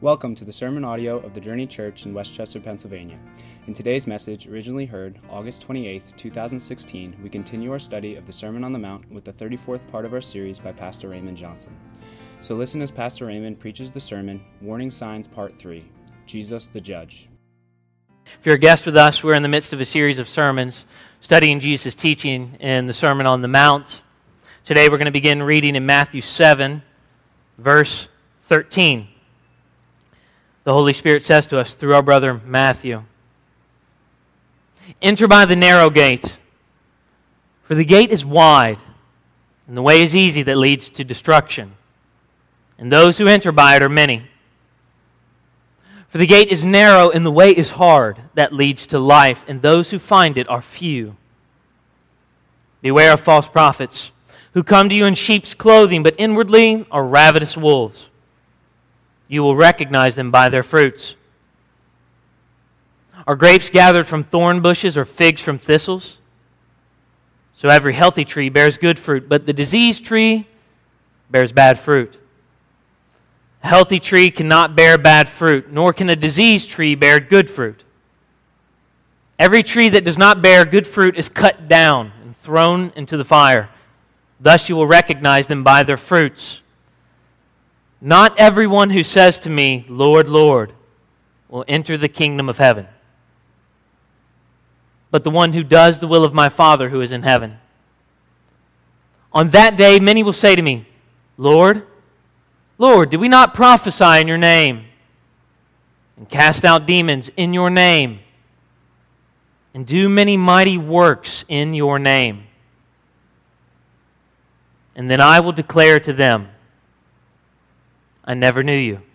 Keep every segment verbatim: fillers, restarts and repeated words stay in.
Welcome to the sermon audio of the Journey Church in Westchester, Pennsylvania. In today's message, originally heard August twenty-eighth, twenty sixteen, we continue our study of the Sermon on the Mount with the thirty-fourth part of our series by Pastor Raymond Johnson. So listen as Pastor Raymond preaches the sermon, Warning Signs Part three, Jesus the Judge. If you're a guest with us, we're in the midst of a series of sermons studying Jesus' teaching in the Sermon on the Mount. Today we're going to begin reading in Matthew seven, verse thirteen. The Holy Spirit says to us through our brother Matthew, "Enter by the narrow gate, for the gate is wide, and the way is easy that leads to destruction, and those who enter by it are many. For the gate is narrow, and the way is hard that leads to life, and those who find it are few. Beware of false prophets, who come to you in sheep's clothing, but inwardly are ravenous wolves. You will recognize them by their fruits. Are grapes gathered from thorn bushes or figs from thistles? So every healthy tree bears good fruit, but the diseased tree bears bad fruit. A healthy tree cannot bear bad fruit, nor can a diseased tree bear good fruit. Every tree that does not bear good fruit is cut down and thrown into the fire. Thus you will recognize them by their fruits. Not everyone who says to me, 'Lord, Lord,' will enter the kingdom of heaven, but the one who does the will of my Father who is in heaven. On that day many will say to me, 'Lord, Lord, did we not prophesy in your name, and cast out demons in your name, and do many mighty works in your name?' And then I will declare to them, 'I never knew you.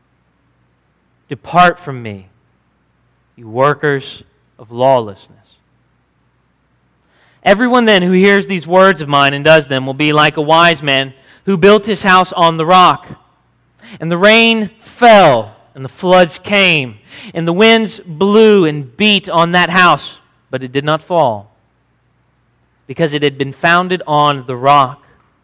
Depart from me, you workers of lawlessness.' Everyone then who hears these words of mine and does them will be like a wise man who built his house on the rock. And the rain fell, and the floods came, and the winds blew and beat on that house, but it did not fall, because it had been founded on the rock.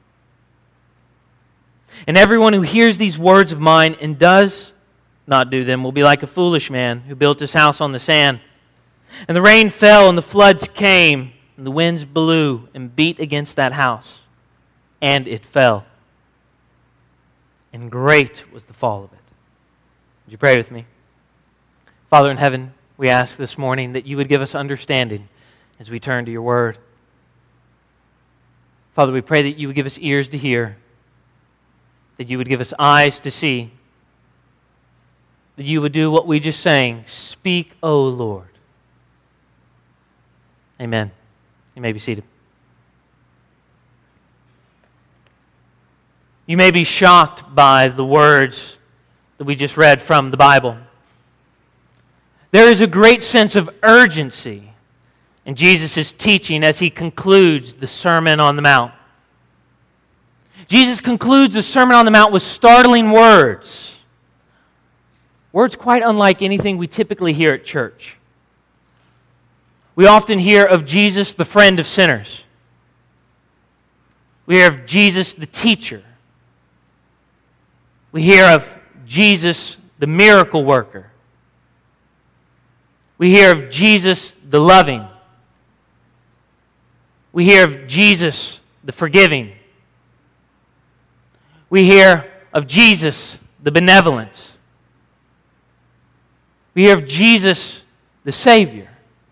And everyone who hears these words of mine and does not do them will be like a foolish man who built his house on the sand. And the rain fell, and the floods came, and the winds blew and beat against that house, and it fell. And great was the fall of it." Would you pray with me? Father in heaven, we ask this morning that you would give us understanding as we turn to your word. Father, we pray that you would give us ears to hear, that you would give us eyes to see, that you would do what we just sang, "Speak, O Lord." Amen. You may be seated. You may be shocked by the words that we just read from the Bible. There is a great sense of urgency in Jesus' teaching as he concludes the Sermon on the Mount. Jesus concludes the Sermon on the Mount with startling words. Words quite unlike anything we typically hear at church. We often hear of Jesus, the friend of sinners. We hear of Jesus, the teacher. We hear of Jesus, the miracle worker. We hear of Jesus, the loving. We hear of Jesus, the forgiving. We hear of Jesus, the benevolent. We hear of Jesus, the Savior.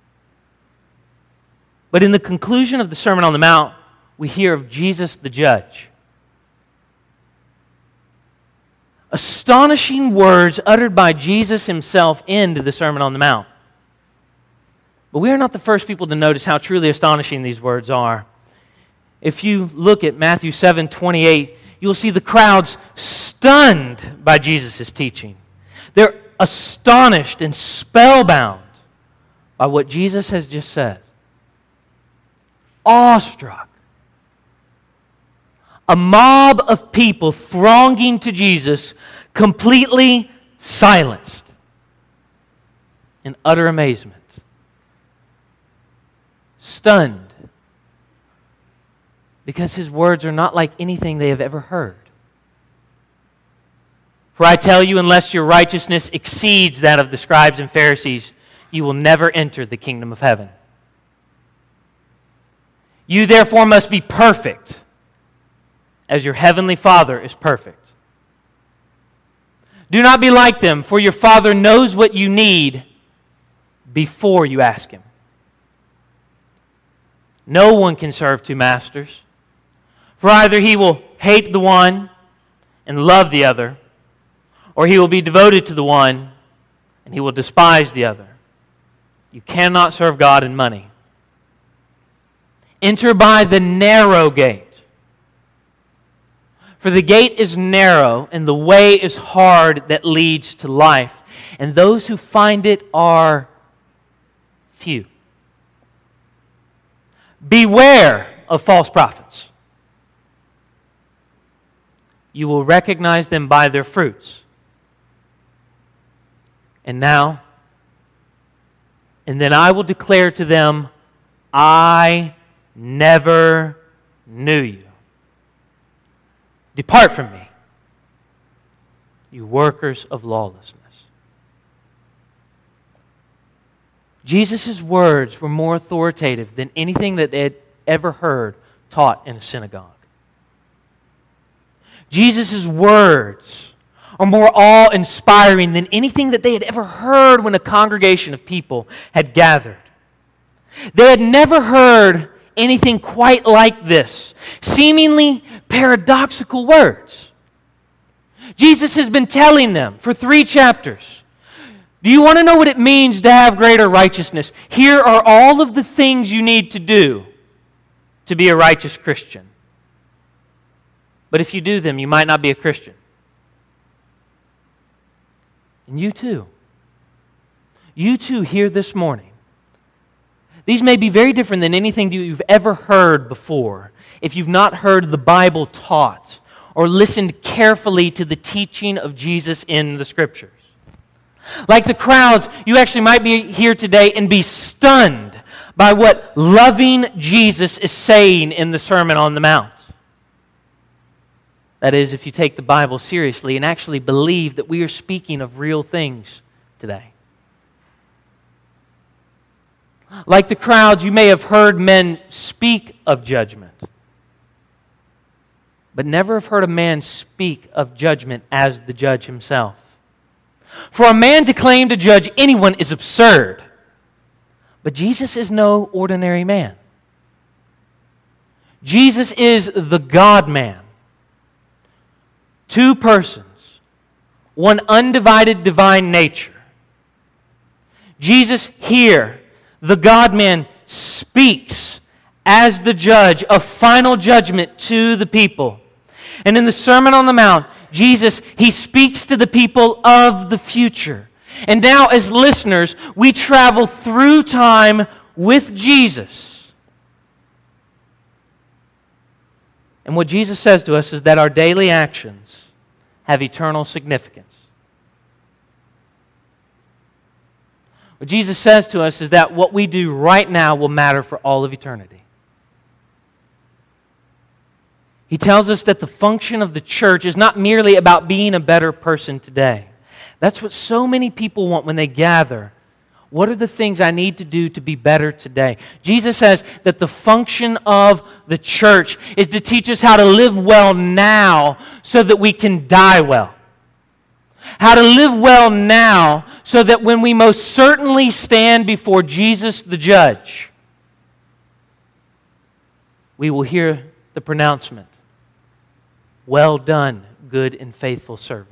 But in the conclusion of the Sermon on the Mount, we hear of Jesus, the Judge. Astonishing words uttered by Jesus himself into the Sermon on the Mount. But we are not the first people to notice how truly astonishing these words are. If you look at Matthew seven twenty-eight, you'll see the crowds stunned by Jesus' teaching. They're astonished and spellbound by what Jesus has just said. Awestruck. A mob of people thronging to Jesus, completely silenced in utter amazement. Stunned. Because his words are not like anything they have ever heard. For I tell you, unless your righteousness exceeds that of the scribes and Pharisees, you will never enter the kingdom of heaven. You therefore must be perfect, as your heavenly Father is perfect. Do not be like them, for your Father knows what you need before you ask Him. No one can serve two masters, for either he will hate the one and love the other, or he will be devoted to the one and he will despise the other. You cannot serve God and money. Enter by the narrow gate. For the gate is narrow and the way is hard that leads to life, and those who find it are few. Beware of false prophets. You will recognize them by their fruits. And now, and then I will declare to them, I never knew you. Depart from me, you workers of lawlessness. Jesus' words were more authoritative than anything that they had ever heard taught in a synagogue. Jesus' words are more awe-inspiring than anything that they had ever heard when a congregation of people had gathered. They had never heard anything quite like this, seemingly paradoxical words. Jesus has been telling them for three chapters, do you want to know what it means to have greater righteousness? Here are all of the things you need to do to be a righteous Christian. But if you do them, you might not be a Christian. And you too. You too here this morning. These may be very different than anything you've ever heard before if you've not heard the Bible taught or listened carefully to the teaching of Jesus in the Scriptures. Like the crowds, you actually might be here today and be stunned by what loving Jesus is saying in the Sermon on the Mount. That is, if you take the Bible seriously and actually believe that we are speaking of real things today. Like the crowds, you may have heard men speak of judgment, but never have heard a man speak of judgment as the judge himself. For a man to claim to judge anyone is absurd, but Jesus is no ordinary man. Jesus is the God-man. Two persons, one undivided divine nature. Jesus here, the God-man, speaks as the judge of final judgment to the people. And in the Sermon on the Mount, Jesus, He speaks to the people of the future. And now as listeners, we travel through time with Jesus. And what Jesus says to us is that our daily actions have eternal significance. What Jesus says to us is that what we do right now will matter for all of eternity. He tells us that the function of the church is not merely about being a better person today. That's what so many people want when they gather. What are the things I need to do to be better today? Jesus says that the function of the church is to teach us how to live well now so that we can die well. How to live well now so that when we most certainly stand before Jesus the judge, we will hear the pronouncement, "Well done, good and faithful servant."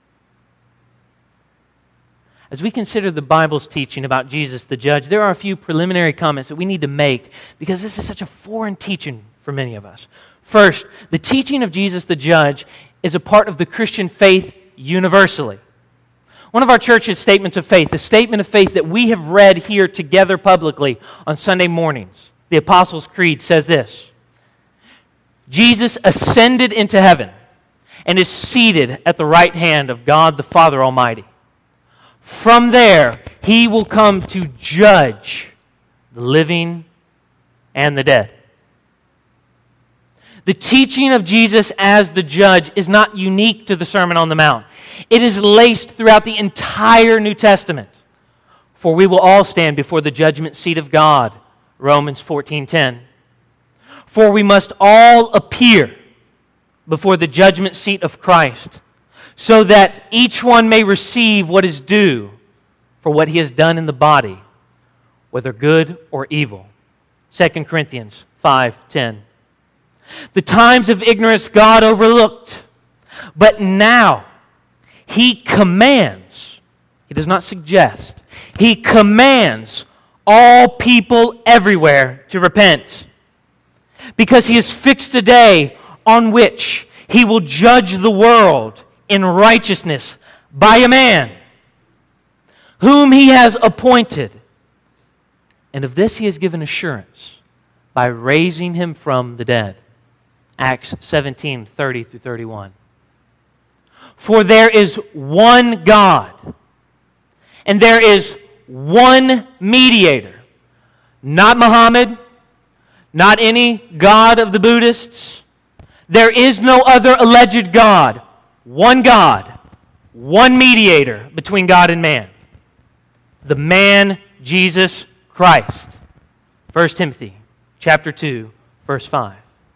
As we consider the Bible's teaching about Jesus the judge, there are a few preliminary comments that we need to make because this is such a foreign teaching for many of us. First, the teaching of Jesus the judge is a part of the Christian faith universally. One of our church's statements of faith, the statement of faith that we have read here together publicly on Sunday mornings, the Apostles' Creed, says this: Jesus ascended into heaven and is seated at the right hand of God the Father Almighty. From there, He will come to judge the living and the dead. The teaching of Jesus as the judge is not unique to the Sermon on the Mount. It is laced throughout the entire New Testament. For we will all stand before the judgment seat of God, Romans fourteen ten. For we must all appear before the judgment seat of Christ, so that each one may receive what is due for what he has done in the body, whether good or evil. Second Corinthians five ten. The times of ignorance God overlooked, but now He commands, He does not suggest, He commands all people everywhere to repent, because He has fixed a day on which He will judge the world in righteousness by a man whom He has appointed. And of this He has given assurance by raising Him from the dead. Acts seventeen thirty through thirty-one. For there is one God, and there is one mediator, not Muhammad, not any god of the Buddhists. There is no other alleged God. One God, one mediator between God and man. The man Jesus Christ. First Timothy chapter two, verse five.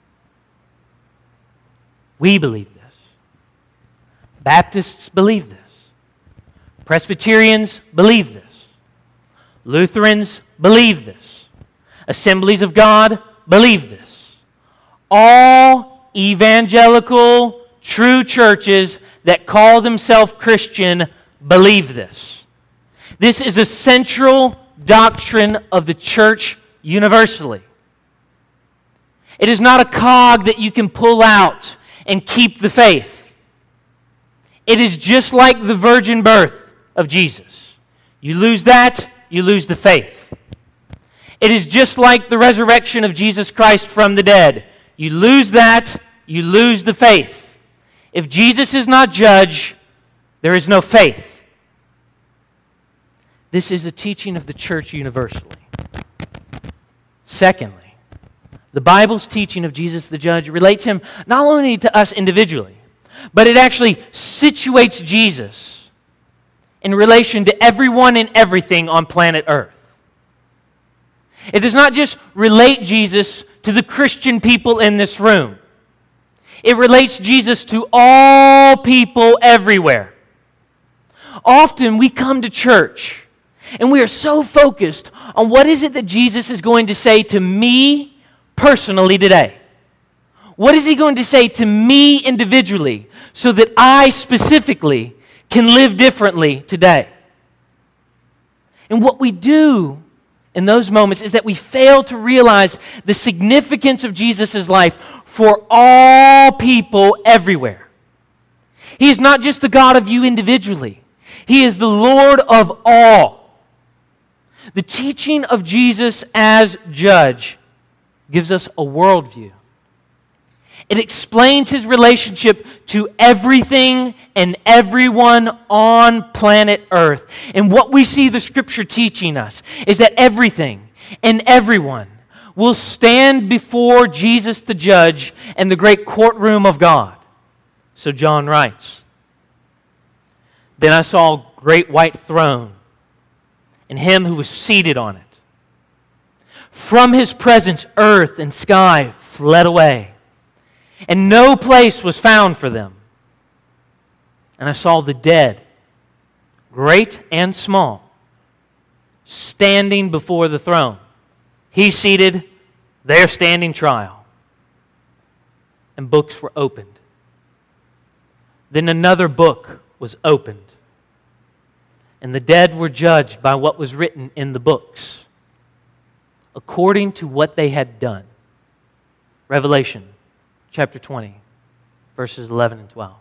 We believe this. Baptists believe this. Presbyterians believe this. Lutherans believe this. Assemblies of God believe this. All evangelical, true churches that call themselves Christian believe this. This is a central doctrine of the church universally. It is not a cog that you can pull out and keep the faith. It is just like the virgin birth of Jesus. You lose that, you lose the faith. It is just like the resurrection of Jesus Christ from the dead. You lose that, you lose the faith. If Jesus is not judge, there is no faith. This is a teaching of the church universally. Secondly, the Bible's teaching of Jesus the judge relates Him not only to us individually, but it actually situates Jesus in relation to everyone and everything on planet Earth. It does not just relate Jesus to the Christian people in this room. It relates Jesus to all people everywhere. Often we come to church and we are so focused on what is it that Jesus is going to say to me personally today. What is He going to say to me individually so that I specifically can live differently today? And what we do in those moments is that we fail to realize the significance of Jesus' life for all people everywhere. He is not just the God of you individually. He is the Lord of all. The teaching of Jesus as judge gives us a worldview. It explains His relationship to everything and everyone on planet Earth. And what we see the Scripture teaching us is that everything and everyone will stand before Jesus the judge in the great courtroom of God. So John writes, Then I saw a great white throne, and Him who was seated on it. From His presence, earth and sky fled away, and no place was found for them. And I saw the dead, great and small, standing before the throne. He seated, there standing trial. And books were opened. Then another book was opened, and the dead were judged by what was written in the books, according to what they had done. Revelation chapter twenty, verses eleven and twelve.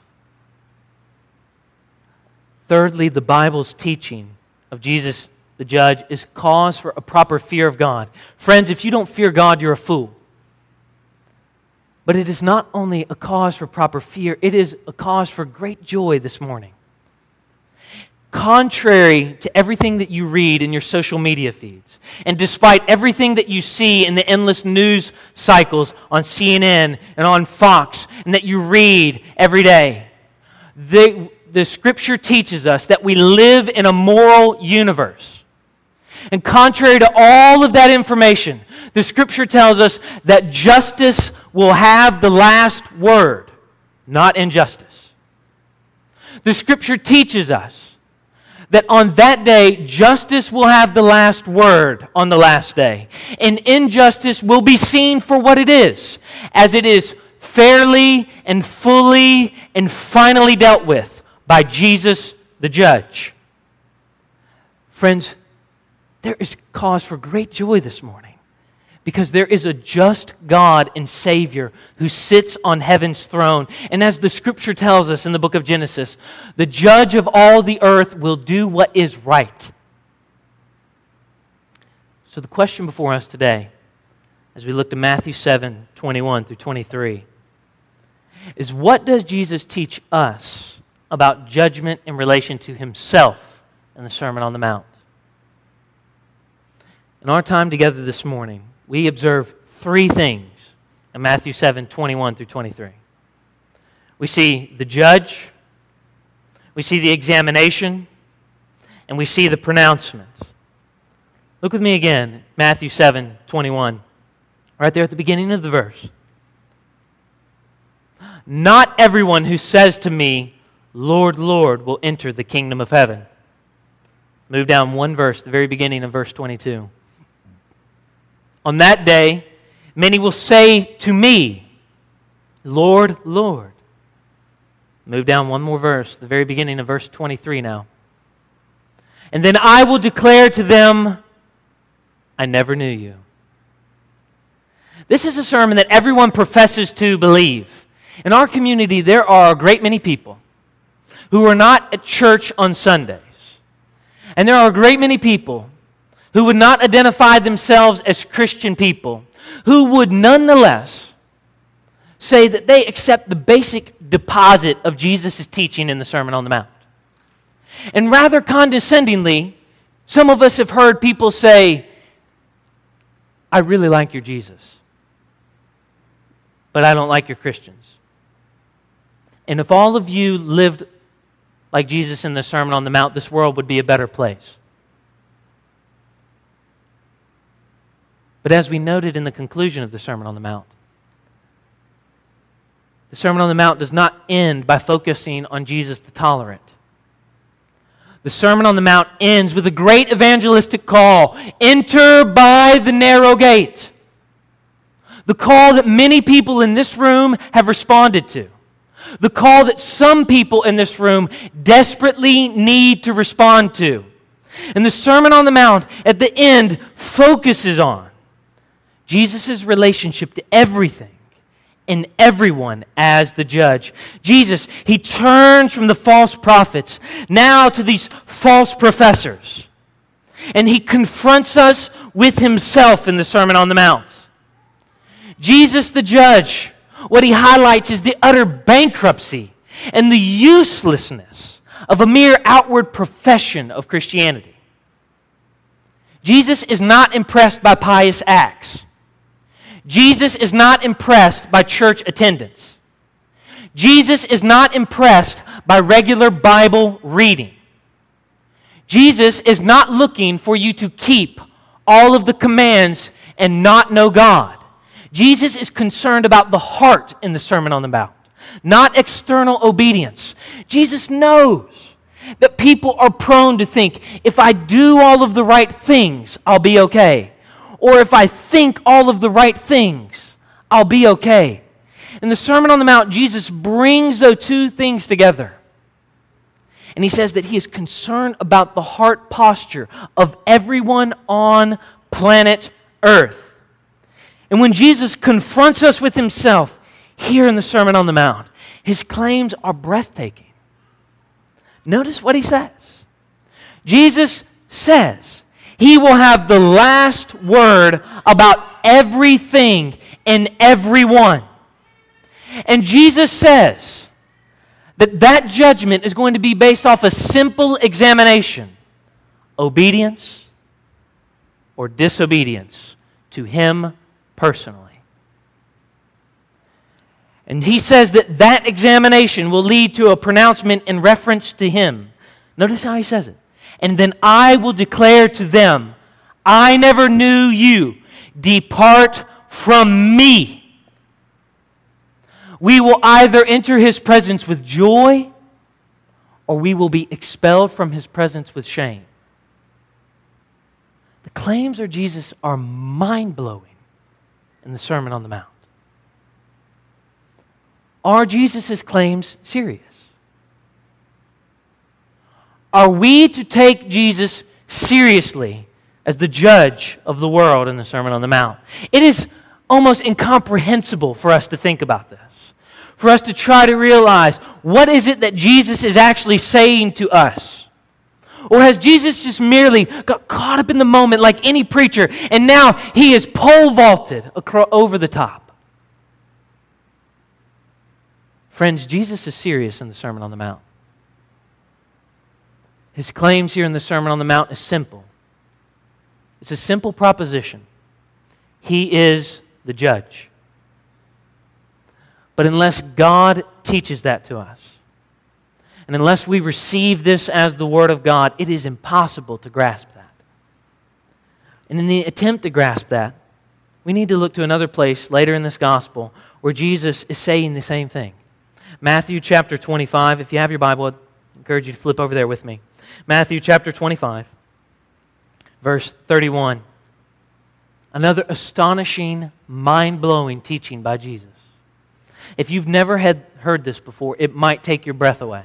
Thirdly, the Bible's teaching of Jesus the judge is cause for a proper fear of God. Friends, if you don't fear God, you're a fool. But it is not only a cause for proper fear, it is a cause for great joy this morning. contrary to everything that you read in your social media feeds, and despite everything that you see in the endless news cycles on C N N and on Fox, and that you read every day, the, the Scripture teaches us that we live in a moral universe. And contrary to all of that information, the Scripture tells us that justice will have the last word, not injustice. The Scripture teaches us that on that day, justice will have the last word on the last day. And injustice will be seen for what it is, as it is fairly and fully and finally dealt with by Jesus the judge. Friends, there is cause for great joy this morning, because there is a just God and Savior who sits on heaven's throne. And as the Scripture tells us in the book of Genesis, the judge of all the earth will do what is right. So the question before us today, as we look to Matthew seven, twenty-one through twenty-three, is what does Jesus teach us about judgment in relation to Himself in the Sermon on the Mount? In our time together this morning, we observe three things in Matthew seven, twenty-one through twenty-three. We see the judge, we see the examination, and we see the pronouncement. Look with me again, Matthew seven, twenty-one, right there at the beginning of the verse. Not everyone who says to me, Lord, Lord, will enter the kingdom of heaven. Move down one verse, the very beginning of verse twenty-two. On that day, many will say to me, Lord, Lord. Move down one more verse, the very beginning of verse twenty-three now. And then I will declare to them, I never knew you. This is a sermon that everyone professes to believe. In our community, there are a great many people who are not at church on Sundays. And there are a great many people who would not identify themselves as Christian people, who would nonetheless say that they accept the basic deposit of Jesus' teaching in the Sermon on the Mount. And rather condescendingly, some of us have heard people say, I really like your Jesus, but I don't like your Christians. And if all of you lived like Jesus in the Sermon on the Mount, this world would be a better place. But as we noted in the conclusion of the Sermon on the Mount, the Sermon on the Mount does not end by focusing on Jesus the tolerant. The Sermon on the Mount ends with a great evangelistic call, enter by the narrow gate. The call that many people in this room have responded to. The call that some people in this room desperately need to respond to. And the Sermon on the Mount at the end focuses on Jesus' relationship to everything and everyone as the judge. Jesus, He turns from the false prophets now to these false professors. And He confronts us with Himself in the Sermon on the Mount. Jesus the judge, what He highlights is the utter bankruptcy and the uselessness of a mere outward profession of Christianity. Jesus is not impressed by pious acts. Jesus is not impressed by church attendance. Jesus is not impressed by regular Bible reading. Jesus is not looking for you to keep all of the commands and not know God. Jesus is concerned about the heart in the Sermon on the Mount, not external obedience. Jesus knows that people are prone to think, if I do all of the right things, I'll be okay. Or if I think all of the right things, I'll be okay. In the Sermon on the Mount, Jesus brings those two things together. And He says that He is concerned about the heart posture of everyone on planet Earth. And when Jesus confronts us with Himself here in the Sermon on the Mount, His claims are breathtaking. Notice what He says. Jesus says He will have the last word about everything and everyone. And Jesus says that that judgment is going to be based off a simple examination: obedience or disobedience to Him personally. And he says that that examination will lead to a pronouncement in reference to Him. Notice how he says it. And then I will declare to them, I never knew you. Depart from me. We will either enter His presence with joy, or we will be expelled from His presence with shame. The claims of Jesus are mind-blowing in the Sermon on the Mount. Are Jesus' claims serious? Are we to take Jesus seriously as the judge of the world in the Sermon on the Mount? It is almost incomprehensible for us to think about this, for us to try to realize what is it that Jesus is actually saying to us. Or has Jesus just merely got caught up in the moment like any preacher, and now He is pole vaulted across, over the top? Friends, Jesus is serious in the Sermon on the Mount. His claims here in the Sermon on the Mount is simple. It's a simple proposition. He is the judge. But unless God teaches that to us, and unless we receive this as the Word of God, it is impossible to grasp that. And in the attempt to grasp that, we need to look to another place later in this gospel where Jesus is saying the same thing. Matthew chapter twenty-five. If you have your Bible, I'd encourage you to flip over there with me. Matthew chapter twenty-five, verse thirty-one. Another astonishing, mind-blowing teaching by Jesus. If you've never had heard this before, it might take your breath away.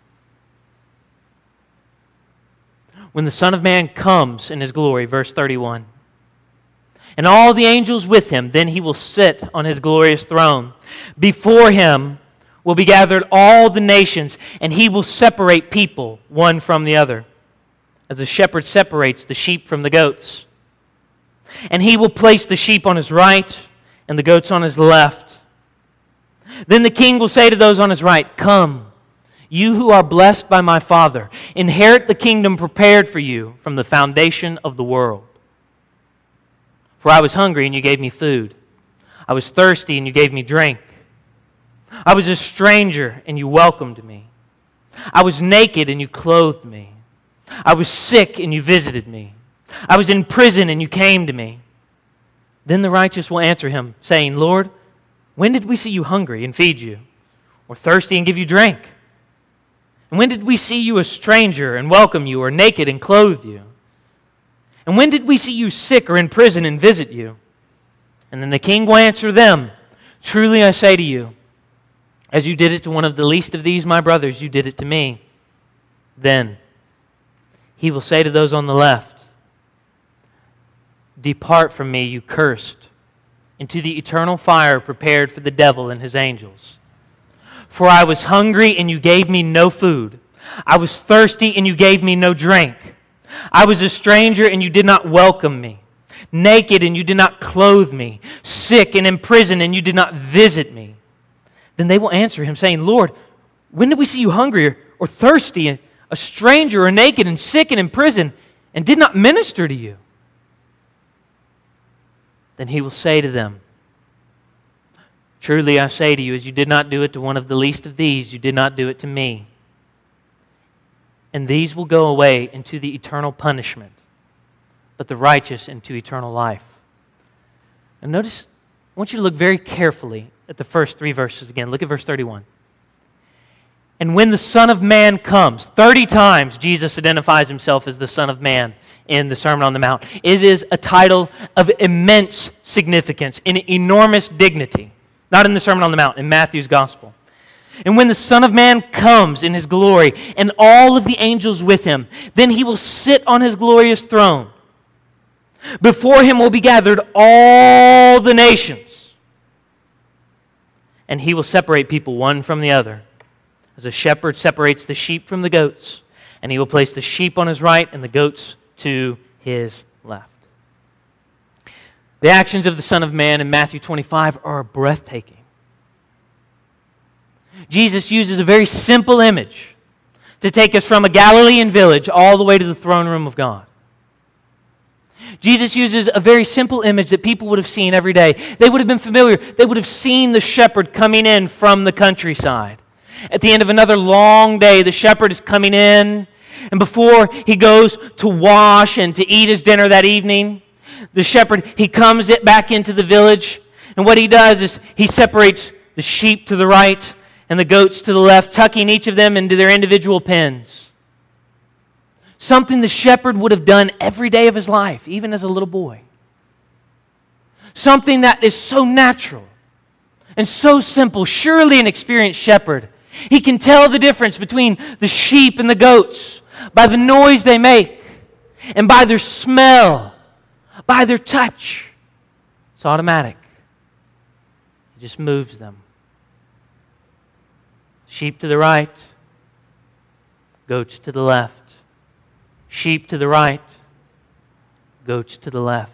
When the Son of Man comes in His glory, verse thirty-one, and all the angels with Him, then He will sit on His glorious throne. Before Him will be gathered all the nations, and He will separate people one from the other, as a shepherd separates the sheep from the goats. And He will place the sheep on His right and the goats on His left. Then the King will say to those on His right, Come, you who are blessed by my Father, inherit the kingdom prepared for you from the foundation of the world. For I was hungry, and you gave me food. I was thirsty, and you gave me drink. I was a stranger, and you welcomed me. I was naked, and you clothed me. I was sick, and you visited me. I was in prison, and you came to me. Then the righteous will answer Him, saying, Lord, when did we see you hungry and feed you, or thirsty and give you drink? And when did we see you a stranger and welcome you, or naked and clothe you? And when did we see you sick or in prison and visit you? And then the King will answer them, Truly I say to you, as you did it to one of the least of these my brothers, you did it to me. Then He will say to those on the left, Depart from me, you cursed, into the eternal fire prepared for the devil and his angels. For I was hungry, and you gave me no food. I was thirsty, and you gave me no drink. I was a stranger, and you did not welcome me. Naked, and you did not clothe me. Sick and in prison, and you did not visit me. Then they will answer Him, saying, Lord, when did we see you hungry or thirsty, a stranger or naked and sick and in prison, and did not minister to you? Then He will say to them, Truly I say to you, as you did not do it to one of the least of these, you did not do it to me. And these will go away into the eternal punishment, but the righteous into eternal life. And notice, I want you to look very carefully at the first three verses again. Look at verse thirty-one. And when the Son of Man comes, thirty times Jesus identifies Himself as the Son of Man in the Sermon on the Mount. It is a title of immense significance, an enormous dignity. Not in the Sermon on the Mount, in Matthew's Gospel. And when the Son of Man comes in His glory, and all of the angels with Him, then He will sit on His glorious throne. Before Him will be gathered all the nations. And He will separate people one from the other, as a shepherd separates the sheep from the goats. And He will place the sheep on His right and the goats to His left. The actions of the Son of Man in Matthew twenty-five are breathtaking. Jesus uses a very simple image to take us from a Galilean village all the way to the throne room of God. Jesus uses a very simple image that people would have seen every day. They would have been familiar. They would have seen the shepherd coming in from the countryside. At the end of another long day, the shepherd is coming in, and before he goes to wash and to eat his dinner that evening, the shepherd, he comes it back into the village, and what he does is he separates the sheep to the right and the goats to the left, tucking each of them into their individual pens. Something the shepherd would have done every day of his life, even as a little boy. Something that is so natural and so simple. Surely an experienced shepherd, he can tell the difference between the sheep and the goats by the noise they make and by their smell, by their touch. It's automatic. He just moves them. Sheep to the right, goats to the left. Sheep to the right, goats to the left.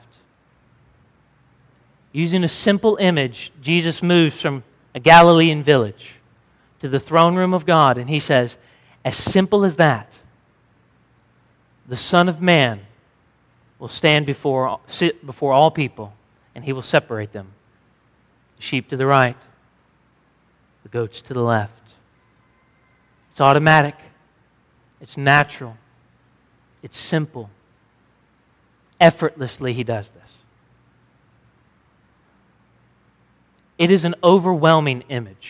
Using a simple image, Jesus moves from a Galilean village to the throne room of God, and he says, as simple as that, the Son of Man will stand before, sit before all people, and he will separate them. The sheep to the right, the goats to the left. It's automatic. It's natural. It's simple. Effortlessly, he does this. It is an overwhelming image.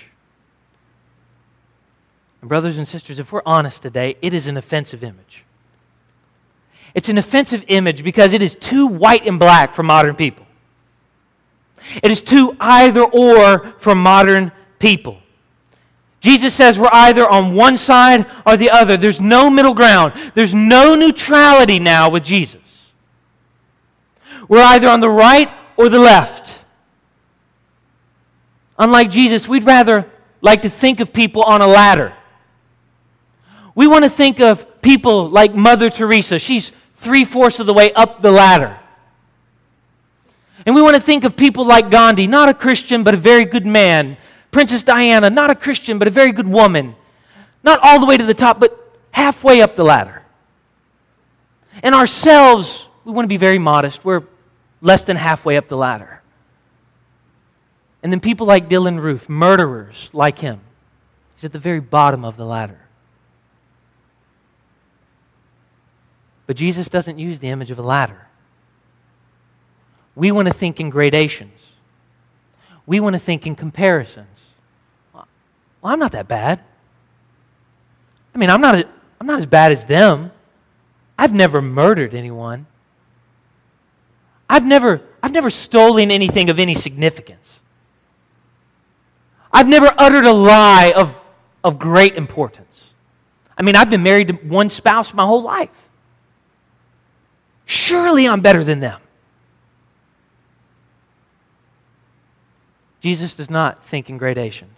And brothers and sisters, if we're honest today, it is an offensive image. It's an offensive image because it is too white and black for modern people. It is too either or for modern people. Jesus says we're either on one side or the other. There's no middle ground. There's no neutrality now with Jesus. We're either on the right or the left. Unlike Jesus, we'd rather like to think of people on a ladder. We want to think of people like Mother Teresa. She's three-fourths of the way up the ladder. And we want to think of people like Gandhi, not a Christian, but a very good man. Princess Diana, not a Christian, but a very good woman. Not all the way to the top, but halfway up the ladder. And ourselves, we want to be very modest. We're less than halfway up the ladder. And then people like Dylan Roof, murderers like him, he's at the very bottom of the ladder. But Jesus doesn't use the image of a ladder. We want to think in gradations. We want to think in comparisons. Well, I'm not that bad. I mean, I'm not, a, I'm not as bad as them. I've never murdered anyone. I've never, I've never stolen anything of any significance. I've never uttered a lie of, of great importance. I mean, I've been married to one spouse my whole life. Surely I'm better than them. Jesus does not think in gradations.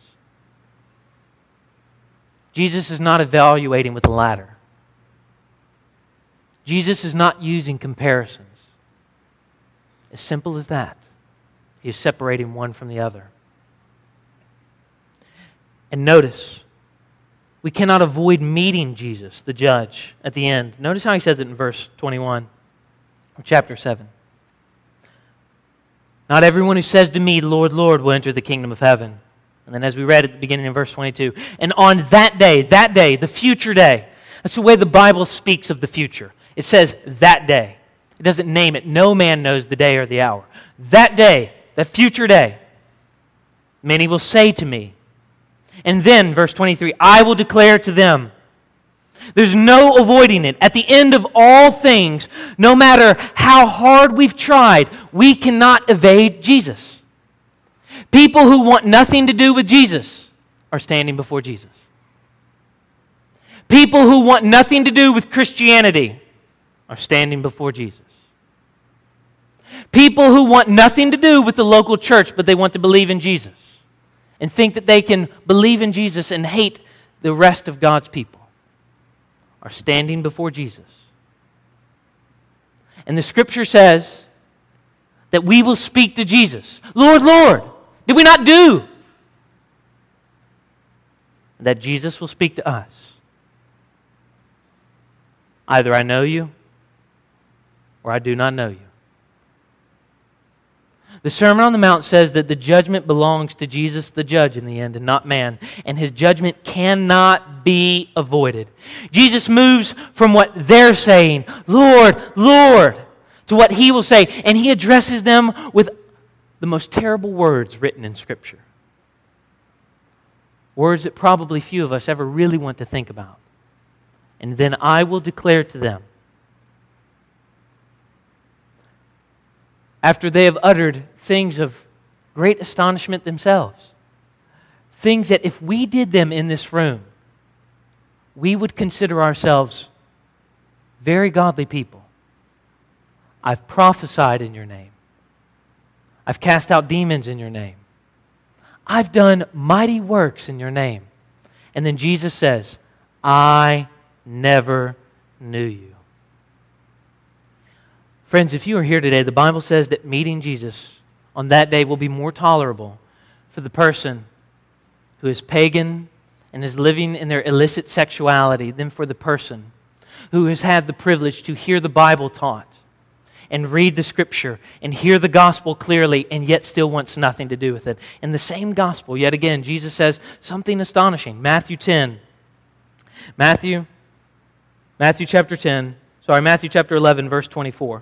Jesus is not evaluating with a ladder. Jesus is not using comparisons. As simple as that. He is separating one from the other. And notice, we cannot avoid meeting Jesus, the judge, at the end. Notice how he says it in verse twenty-one of chapter seven. Not everyone who says to me, Lord, Lord, will enter the kingdom of heaven. And then as we read at the beginning in verse twenty-two, and on that day, that day, the future day, that's the way the Bible speaks of the future. It says that day. It doesn't name it. No man knows the day or the hour. That day, that future day, many will say to me. And then, verse twenty-three, I will declare to them. There's no avoiding it. At the end of all things, no matter how hard we've tried, we cannot evade Jesus. People who want nothing to do with Jesus are standing before Jesus. People who want nothing to do with Christianity are standing before Jesus. People who want nothing to do with the local church, but they want to believe in Jesus and think that they can believe in Jesus and hate the rest of God's people are standing before Jesus. And the Scripture says that we will speak to Jesus. Lord, Lord, did we not do? that Jesus will speak to us. Either I know you or I do not know you. The Sermon on the Mount says that the judgment belongs to Jesus the judge in the end and not man, and his judgment cannot be avoided. Jesus moves from what they're saying, Lord, Lord, to what he will say, and he addresses them with the most terrible words written in Scripture. Words that probably few of us ever really want to think about. And then I will declare to them, after they have uttered things of great astonishment themselves, things that if we did them in this room, we would consider ourselves very godly people. I've prophesied in your name. I've cast out demons in your name. I've done mighty works in your name. And then Jesus says, I never knew you. Friends, if you are here today, the Bible says that meeting Jesus on that day will be more tolerable for the person who is pagan and is living in their illicit sexuality than for the person who has had the privilege to hear the Bible taught and read the Scripture and hear the gospel clearly and yet still wants nothing to do with it. In the same gospel, yet again, Jesus says something astonishing. Matthew ten. Matthew, Matthew chapter ten, sorry, Matthew chapter eleven, verse twenty-four.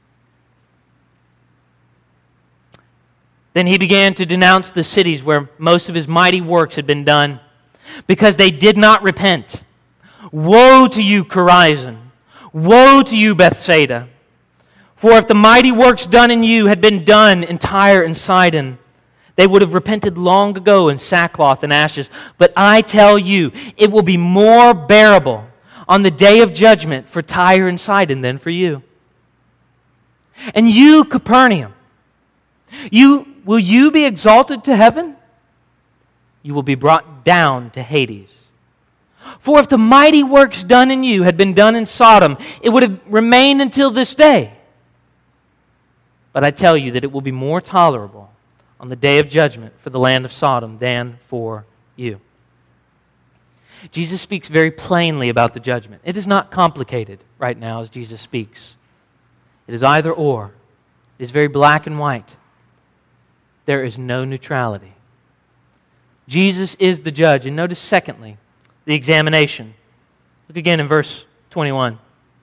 Then he began to denounce the cities where most of his mighty works had been done, because they did not repent. Woe to you, Chorazin! Woe to you, Bethsaida! For if the mighty works done in you had been done in Tyre and Sidon, they would have repented long ago in sackcloth and ashes. But I tell you, it will be more bearable on the day of judgment for Tyre and Sidon than for you. And you, Capernaum, you will you be exalted to heaven? You will be brought down to Hades. For if the mighty works done in you had been done in Sodom, it would have remained until this day. But I tell you that it will be more tolerable on the day of judgment for the land of Sodom than for you. Jesus speaks very plainly about the judgment. It is not complicated right now as Jesus speaks. It is either or. It is very black and white. There is no neutrality. Jesus is the judge. And notice, secondly, the examination. Look again in verse twenty-one.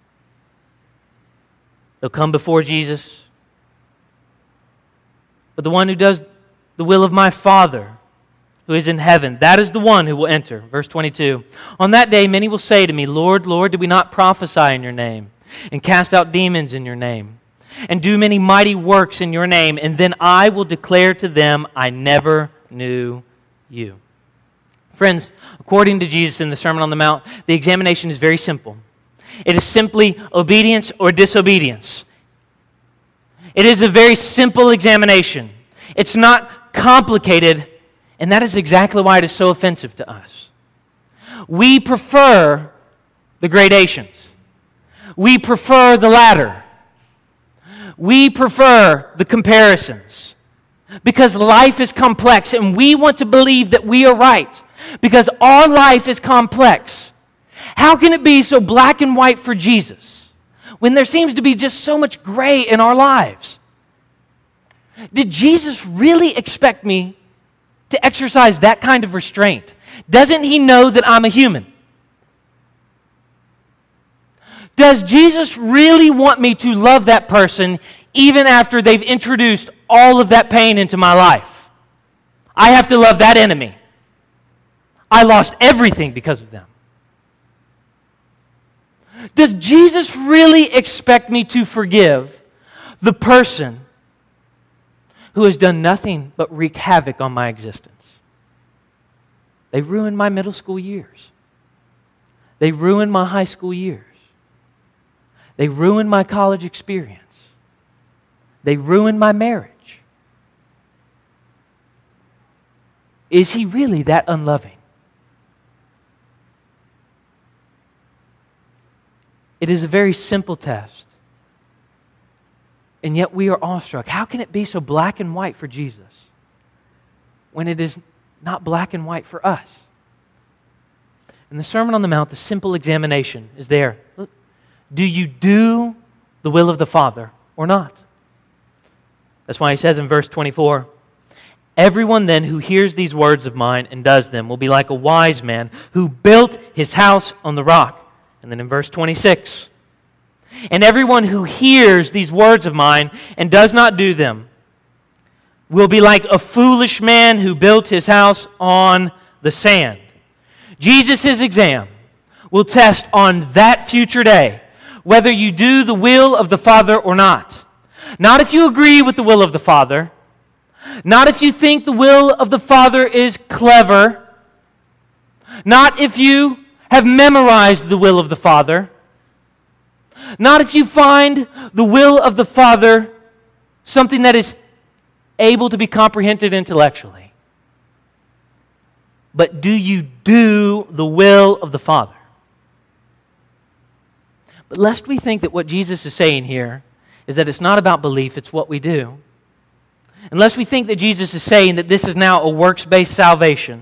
They'll come before Jesus. But the one who does the will of my Father who is in heaven, that is the one who will enter. Verse twenty-two. On that day many will say to me, Lord, Lord, did we not prophesy in your name, and cast out demons in your name, and do many mighty works in your name? And then I will declare to them, I never knew you. Friends, according to Jesus in the Sermon on the Mount, the examination is very simple. It is simply obedience or disobedience. It is a very simple examination. It's not complicated, and that is exactly why it is so offensive to us. We prefer the gradations. We prefer the ladder. We prefer the comparisons. Because life is complex, and we want to believe that we are right. Because our life is complex. How can it be so black and white for Jesus when there seems to be just so much gray in our lives? Did Jesus really expect me to exercise that kind of restraint? Doesn't he know that I'm a human? Does Jesus really want me to love that person even after they've introduced all of that pain into my life? I have to love that enemy. I lost everything because of them. Does Jesus really expect me to forgive the person who has done nothing but wreak havoc on my existence? They ruined my middle school years. They ruined my high school years. They ruined my college experience. They ruined my marriage. Is he really that unloving? It is a very simple test. And yet we are awestruck. How can it be so black and white for Jesus when it is not black and white for us? In the Sermon on the Mount, the simple examination is there. Look, do you do the will of the Father or not? That's why he says in verse twenty-four, everyone then who hears these words of mine and does them will be like a wise man who built his house on the rock. And then in verse twenty-six, and everyone who hears these words of mine and does not do them will be like a foolish man who built his house on the sand. Jesus' exam will test on that future day whether you do the will of the Father or not. Not if you agree with the will of the Father, not if you think the will of the Father is clever, not if you have memorized the will of the Father, not if you find the will of the Father something that is able to be comprehended intellectually. But do you do the will of the Father? But lest we think that what Jesus is saying here is that it's not about belief, it's what we do. Unless we think that Jesus is saying that this is now a works-based salvation,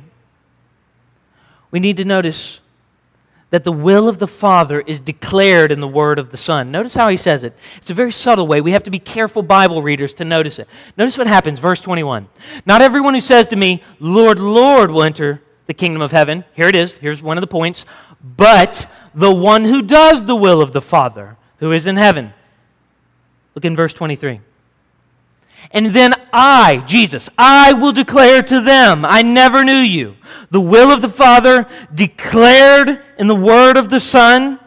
we need to notice that the will of the Father is declared in the Word of the Son. Notice how he says it. It's a very subtle way. We have to be careful Bible readers to notice it. Notice what happens, verse twenty-one. Not everyone who says to me, Lord, Lord, will enter the kingdom of heaven. Here it is. Here's one of the points. But the one who does the will of the Father who is in heaven. Look in verse twenty-three. And then I, Jesus, I will declare to them, I never knew you. The will of the Father declared in the word of the Son.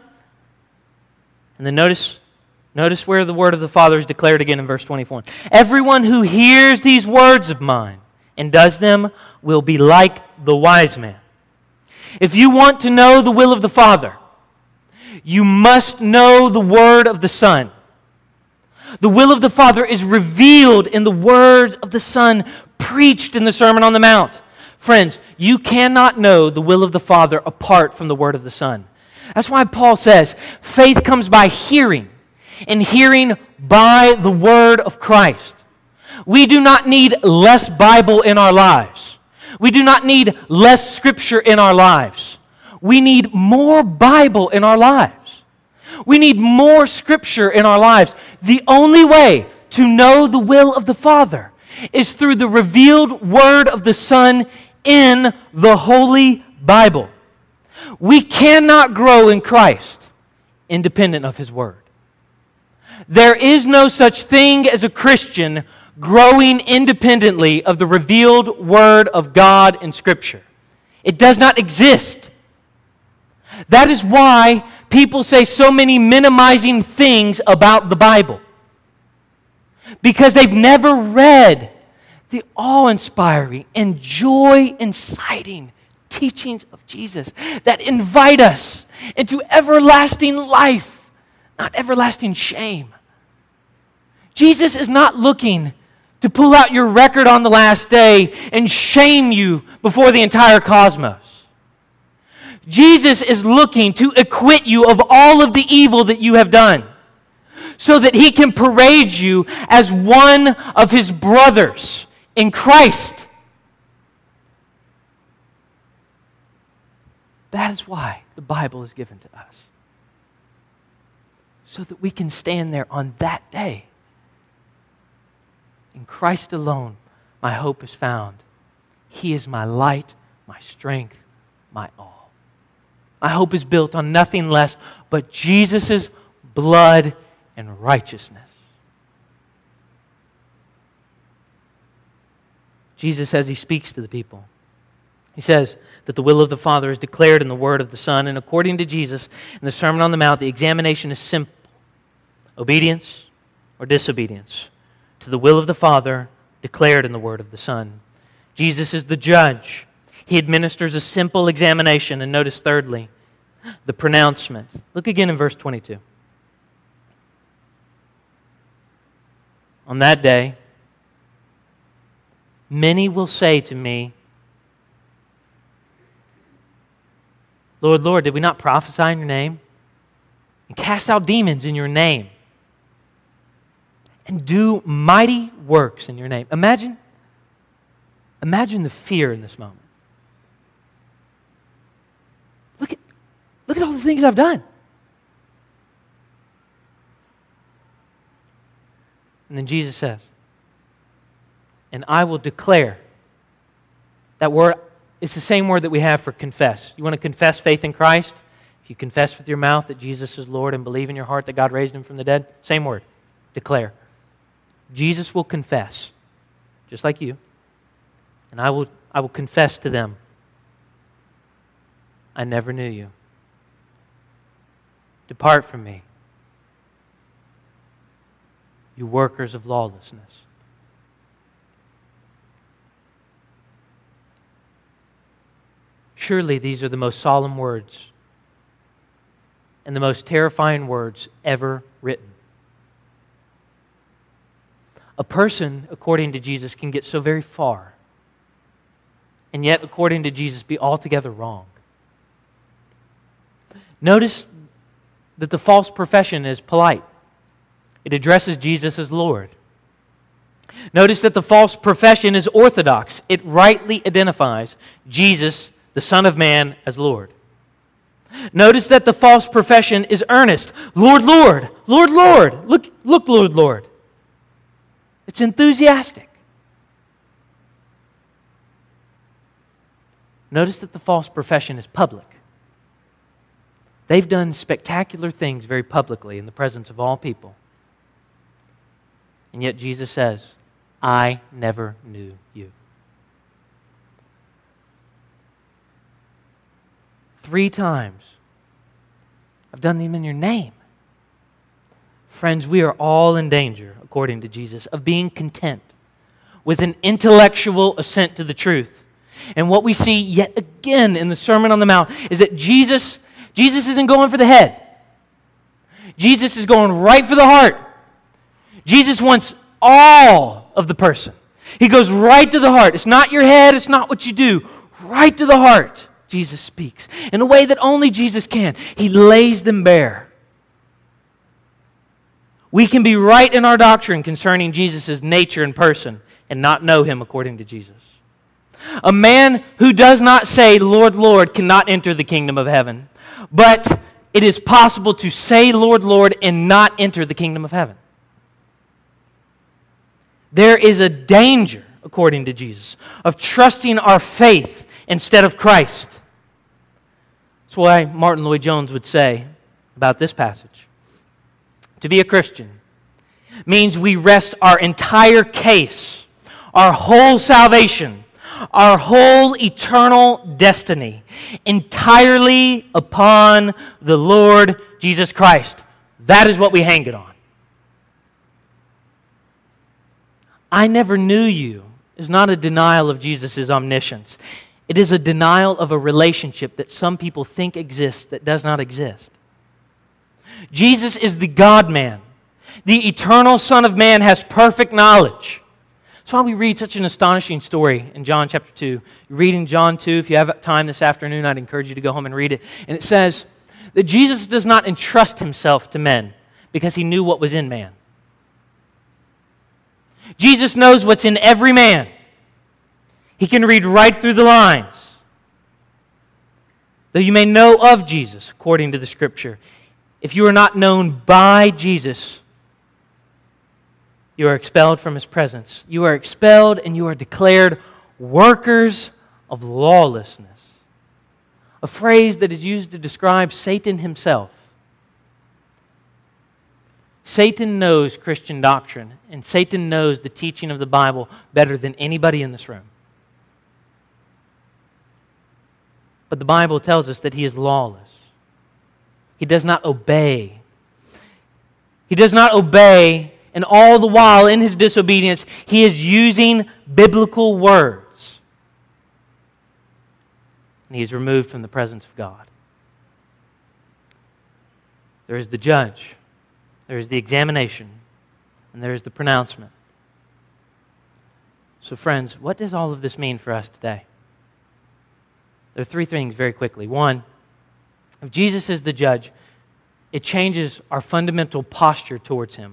And then notice, notice where the word of the Father is declared again in verse twenty-four. Everyone who hears these words of mine and does them will be like the wise man. If you want to know the will of the Father, you must know the word of the Son. The will of the Father is revealed in the words of the Son, preached in the Sermon on the Mount. Friends, you cannot know the will of the Father apart from the word of the Son. That's why Paul says, faith comes by hearing, and hearing by the word of Christ. We do not need less Bible in our lives. We do not need less Scripture in our lives. We need more Bible in our lives. We need more Scripture in our lives. The only way to know the will of the Father is through the revealed Word of the Son in the Holy Bible. We cannot grow in Christ independent of His Word. There is no such thing as a Christian growing independently of the revealed Word of God in Scripture. It does not exist. That is why people say so many minimizing things about the Bible. Because they've never read the awe-inspiring and joy-inciting teachings of Jesus that invite us into everlasting life, not everlasting shame. Jesus is not looking to pull out your record on the last day and shame you before the entire cosmos. Jesus is looking to acquit you of all of the evil that you have done so that He can parade you as one of His brothers in Christ. That is why the Bible is given to us. So that we can stand there on that day. In Christ alone, my hope is found. He is my light, my strength, my all. My hope is built on nothing less but Jesus' blood and righteousness. Jesus, as He speaks to the people, He says that the will of the Father is declared in the word of the Son. And according to Jesus, in the Sermon on the Mount, the examination is simple. Obedience or disobedience to the will of the Father declared in the word of the Son. Jesus is the judge. He administers a simple examination. And notice thirdly, the pronouncement. Look again in verse twenty-two. On that day, many will say to me, Lord, Lord, did we not prophesy in your name? And cast out demons in your name? And do mighty works in your name? Imagine, imagine the fear in this moment. Look at, at all the things I've done. And then Jesus says, and I will declare. That word, it's the same word that we have for confess. You want to confess faith in Christ? If you confess with your mouth that Jesus is Lord and believe in your heart that God raised him from the dead, same word, declare. Jesus will confess, just like you, and I will, I will confess to them, I never knew you. Depart from me, you workers of lawlessness. Surely these are the most solemn words and the most terrifying words ever written. A person, according to Jesus, can get so very far, and yet, according to Jesus, be altogether wrong. Notice that the false profession is polite. It addresses Jesus as Lord. Notice that the false profession is orthodox. It rightly identifies Jesus, the Son of Man, as Lord. Notice that the false profession is earnest. Lord, Lord, Lord, Lord. Look, look, Lord, Lord. It's enthusiastic. Notice that the false profession is public. They've done spectacular things very publicly in the presence of all people. And yet Jesus says, I never knew you. Three times. I've done them in your name. Friends, we are all in danger, according to Jesus, of being content with an intellectual assent to the truth. And what we see yet again in the Sermon on the Mount is that Jesus, Jesus isn't going for the head. Jesus is going right for the heart. Jesus wants all of the person. He goes right to the heart. It's not your head, it's not what you do. Right to the heart. Jesus speaks in a way that only Jesus can. He lays them bare. We can be right in our doctrine concerning Jesus' nature and person and not know Him according to Jesus. A man who does not say, Lord, Lord, cannot enter the kingdom of heaven. But it is possible to say, Lord, Lord, and not enter the kingdom of heaven. There is a danger, according to Jesus, of trusting our faith instead of Christ. That's why Martin Lloyd-Jones would say about this passage. To be a Christian means we rest our entire case, our whole salvation, our whole eternal destiny entirely upon the Lord Jesus Christ. That is what we hang it on. I never knew you is not a denial of Jesus' omniscience. It is a denial of a relationship that some people think exists that does not exist. Jesus is the God-man. The eternal Son of Man has perfect knowledge. That's why we read such an astonishing story in John chapter two. You read in John two, if you have time this afternoon, I'd encourage you to go home and read it. And it says that Jesus does not entrust Himself to men because He knew what was in man. Jesus knows what's in every man. He can read right through the lines. Though you may know of Jesus, according to the Scripture, if you are not known by Jesus, you are expelled from His presence. You are expelled and you are declared workers of lawlessness. A phrase that is used to describe Satan himself. Satan knows Christian doctrine, and Satan knows the teaching of the Bible better than anybody in this room. But the Bible tells us that he is lawless. He does not obey. He does not obey, and all the while in his disobedience, he is using biblical words. And he is removed from the presence of God. There is the judge. There is the examination. And there is the pronouncement. So friends, what does all of this mean for us today? There are three things very quickly. One, if Jesus is the judge, it changes our fundamental posture towards Him.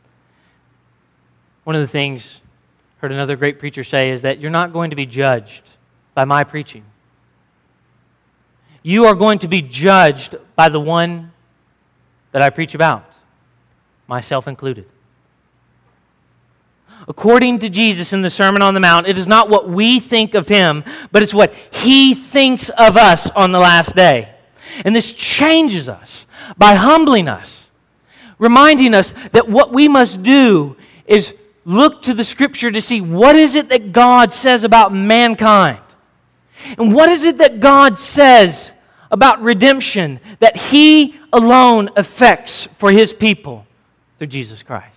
One of the things I heard another great preacher say is that you're not going to be judged by my preaching. You are going to be judged by the one that I preach about, myself included. According to Jesus in the Sermon on the Mount, it is not what we think of Him, but it's what He thinks of us on the last day. And this changes us by humbling us, reminding us that what we must do is look to the Scripture to see what is it that God says about mankind. And what is it that God says about redemption that He alone effects for His people through Jesus Christ.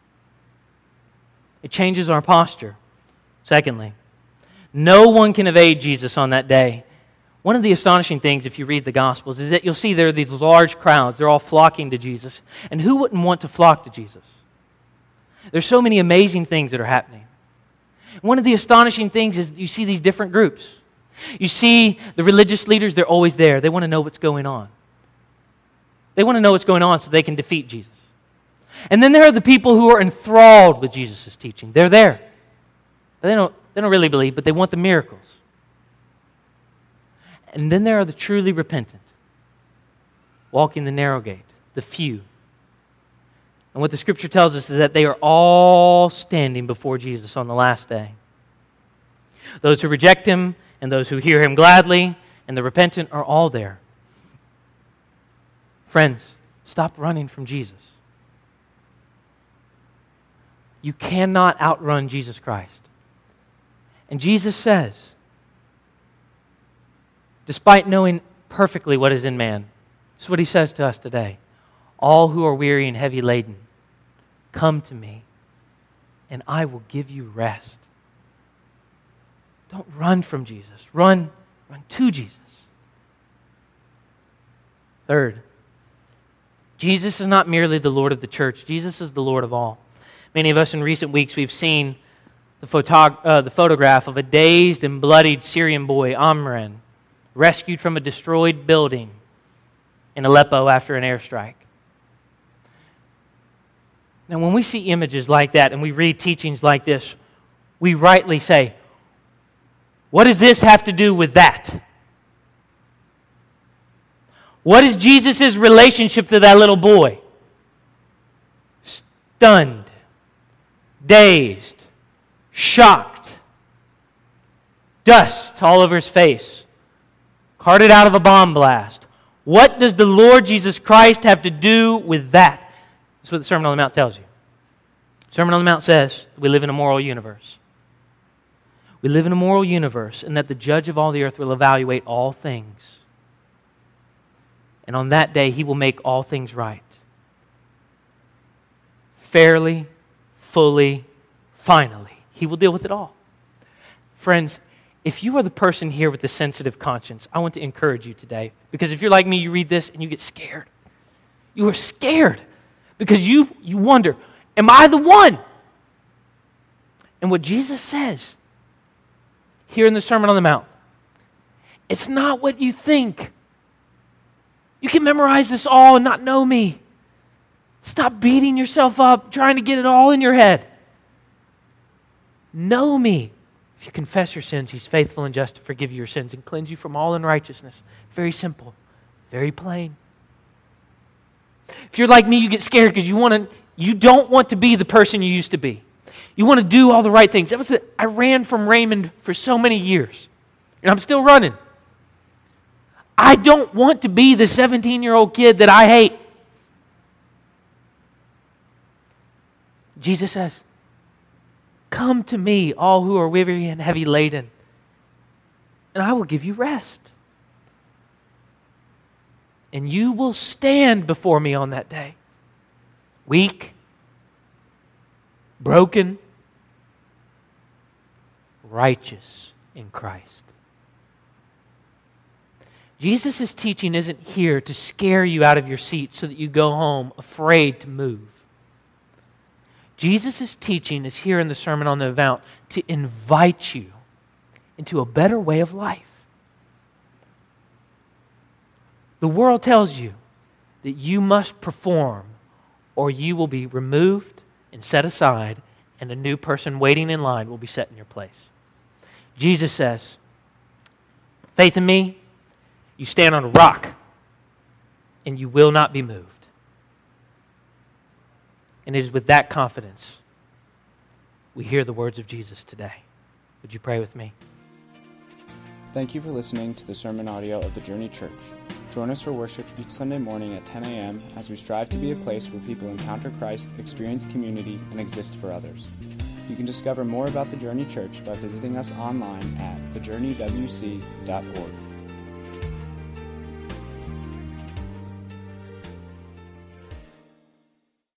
It changes our posture. Secondly, no one can evade Jesus on that day. One of the astonishing things, if you read the Gospels, is that you'll see there are these large crowds. They're all flocking to Jesus. And who wouldn't want to flock to Jesus? There's so many amazing things that are happening. One of the astonishing things is you see these different groups. You see the religious leaders, they're always there. They want to know what's going on. They want to know what's going on so they can defeat Jesus. And then there are the people who are enthralled with Jesus' teaching. They're there. They don't, they don't really believe, but they want the miracles. And then there are the truly repentant, walking the narrow gate, the few. And what the Scripture tells us is that they are all standing before Jesus on the last day. Those who reject Him and those who hear Him gladly and the repentant are all there. Friends, stop running from Jesus. You cannot outrun Jesus Christ. And Jesus says, despite knowing perfectly what is in man, this is what He says to us today. All who are weary and heavy laden, come to me, and I will give you rest. Don't run from Jesus. Run, run to Jesus. Third, Jesus is not merely the Lord of the church. Jesus is the Lord of all. Many of us in recent weeks, we've seen the, photog- uh, the photograph of a dazed and bloodied Syrian boy, Amran, rescued from a destroyed building in Aleppo after an airstrike. Now, when we see images like that and we read teachings like this, we rightly say, what does this have to do with that? What is Jesus' relationship to that little boy? Stunned, dazed, shocked, dust all over his face, carted out of a bomb blast. What does the Lord Jesus Christ have to do with that? That's what the Sermon on the Mount tells you. The Sermon on the Mount says we live in a moral universe. We live in a moral universe, and that the judge of all the earth will evaluate all things. And on that day, He will make all things right. Fairly, fully, finally. He will deal with it all. Friends, if you are the person here with the sensitive conscience, I want to encourage you today. Because if you're like me, you read this and you get scared. You are scared because you, you wonder, am I the one? And what Jesus says here in the Sermon on the Mount, it's not what you think. You can memorize this all and not know me. Stop beating yourself up, trying to get it all in your head. Know me. If you confess your sins, He's faithful and just to forgive you your sins and cleanse you from all unrighteousness. Very simple, very plain. If you're like me, you get scared because you want to. You don't want to be the person you used to be. You want to do all the right things. That was the, I ran from Raymond for so many years, and I'm still running. I don't want to be the seventeen-year-old kid that I hate. Jesus says, come to me, all who are weary and heavy laden, and I will give you rest. And you will stand before me on that day, weak, broken, righteous in Christ. Jesus' teaching isn't here to scare you out of your seat so that you go home afraid to move. Jesus' teaching is here in the Sermon on the Mount to invite you into a better way of life. The world tells you that you must perform or you will be removed and set aside and a new person waiting in line will be set in your place. Jesus says, faith in me, you stand on a rock. and you will not be moved. And it is with that confidence we hear the words of Jesus today. Would you pray with me? Thank you for listening to the sermon audio of the Journey Church. Join us for worship each Sunday morning at ten a.m. as we strive to be a place where people encounter Christ, experience community, and exist for others. You can discover more about the Journey Church by visiting us online at the journey w c dot org.